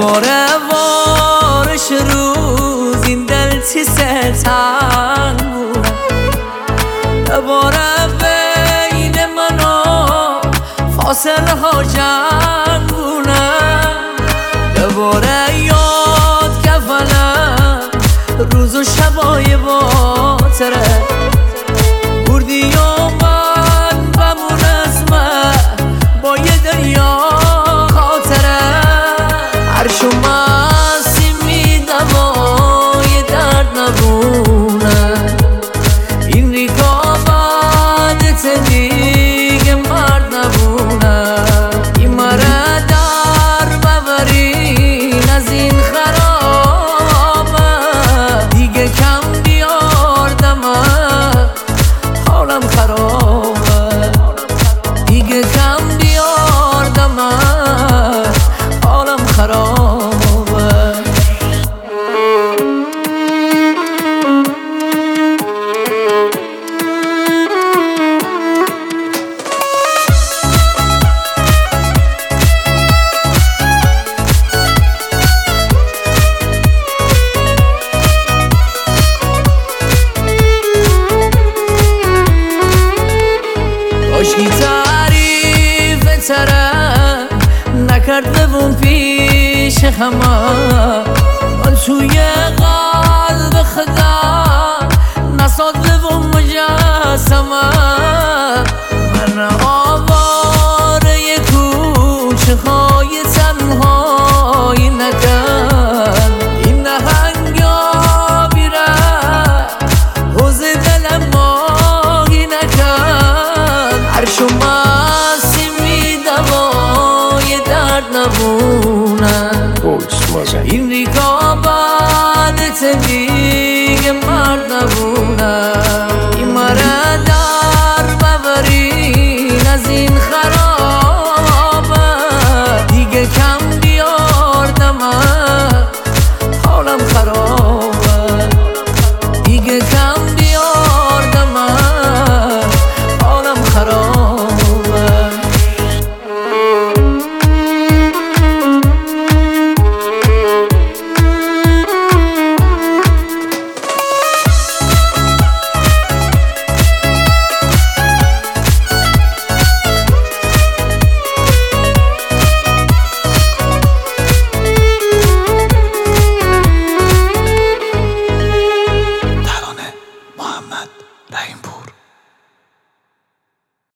دوباره وارش روز این دل چی ستن بونه دوباره بین من و فاصله ها جنگ بونه دوباره یاد کفنم روز و شبای باتره بردی و من بمون از من با یه دریا خاطره عرش و مسیم میدم و یه درد نبونه این رکابت دیگه مرد نبونه این مره در ببرین از این خرابه دیگه کم بیار دمه حالم خرابه دیگه کم بیار دمه حالم خرابه کاشکی تعریف تره نکرده بون پیش همه من توی قلب خدا نساده بون مجسمه من آواره کوچه های تنهایی نکن این نهنگا بیره حوز دلم ماهی نکن عرش و مسیم میدم و یه درد نبونه این رکابت دیگه مرد نبونه